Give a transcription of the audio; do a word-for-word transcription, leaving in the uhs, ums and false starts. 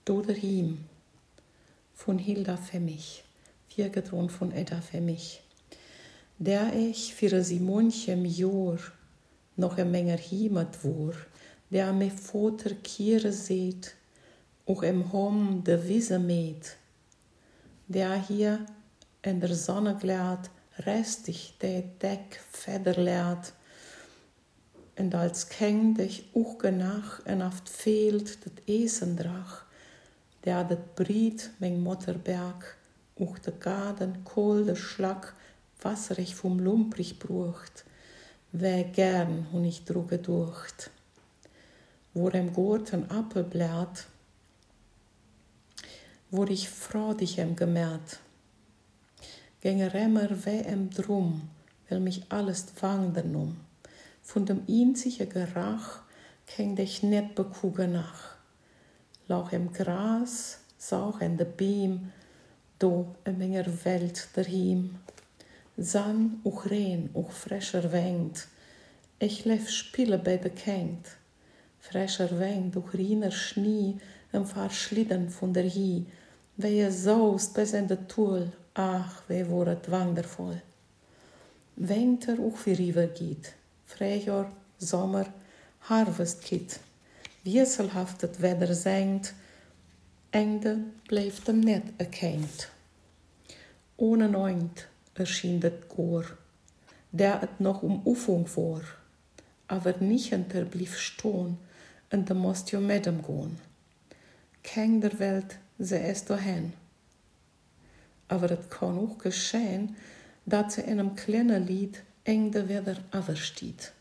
Doder Hiem von Hilda Femmich, Viergedron von Edda Femmich, der ich für Simonchem Jor noch ein Menge Hiemet wor, der me Foter Kiere seht, auch im Hom de Wiese meet, der hier in der Sonne glärt, restig de Deck federlärt, und als keng dich auch genach en aft fehlt det Esendrach, der det Briet mein Motterberg, auch de Gaden, Kohl, de Schlag, wasserig vom Lumprig brucht, wär gern hun ich druge durcht. Wo im Gorten Appel blärt, wo ich freudig em gemerkt, gänge Remmer weh em drum, will mich alles wandern um. Von dem einzigen Gerach käng dich net bekuge nach. Lauch im Gras, sauch in de Beam, do in meiner Welt derheim. San och rein, och fresher Wind, ich lef spiele bei de Kind. Fresher Wind, och reiner Schnee, im Verschlitten von der Hie, wehe saust bis in de Tull, ach, weh woret wondervoll. Winter auch wie rüber geht, Frühjahr, Sommer, Harvest geht, wieselhaftet Wetter senkt, Ende bleibt dem net erkennt. Ohne neunt erschien det Chor, der et noch um Ufung vor, aber nichenter blieb stehn, und de most jo mit em goen. Keng der Welt se es dahin. Aber het kann auch geschehen, dat se in einem kleinen Lied eng de Wetter aversteht.